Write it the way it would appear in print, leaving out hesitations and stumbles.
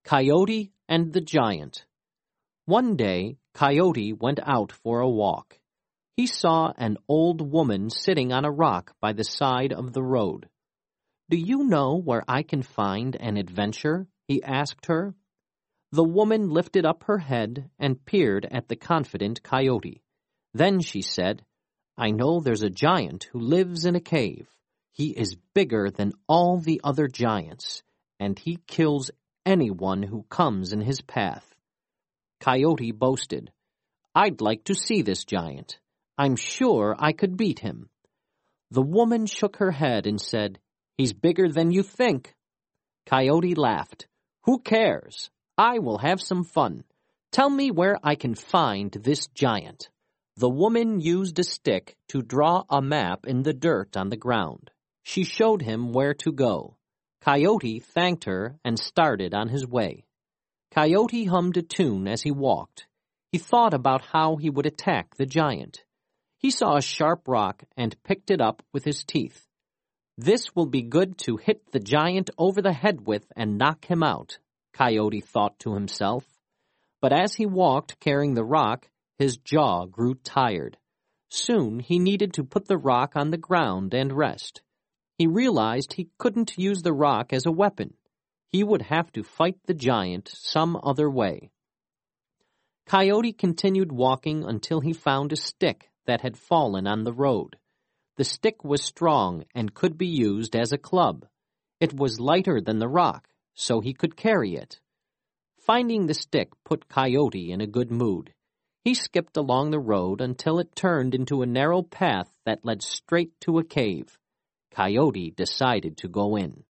Coyote and the Giant. One day, Coyote went out for a walk. He saw an old woman sitting on a rock by the side of the road. "Do you know where I can find an adventure?" he asked her. The woman lifted up her head and peered at the confident Coyote. Then she said, "I know there's a giant who lives in a cave. He is bigger than all the other giants, and he kills anyone who comes in his path." Coyote boasted, "I'd like to see this giant. I'm sure I could beat him." The woman shook her head and said, "He's bigger than you think." Coyote laughed. "Who cares? I will have some fun. Tell me where I can find this giant." The woman used a stick to draw a map in the dirt on the ground. She showed him where to go. Coyote thanked her and started on his way. Coyote hummed a tune as he walked. He thought about how he would attack the giant. He saw a sharp rock and picked it up with his teeth. "This will be good to hit the giant over the head with and knock him out," Coyote thought to himself. But as he walked carrying the rock, his jaw grew tired. Soon he needed to put the rock on the ground and rest. He realized he couldn't use the rock as a weapon. He would have to fight the giant some other way. Coyote continued walking until he found a stick that had fallen on the road. The stick was strong and could be used as a club. It was lighter than the rock, so he could carry it. Finding the stick put Coyote in a good mood. He skipped along the road until it turned into a narrow path that led straight to a cave. Coyote decided to go in.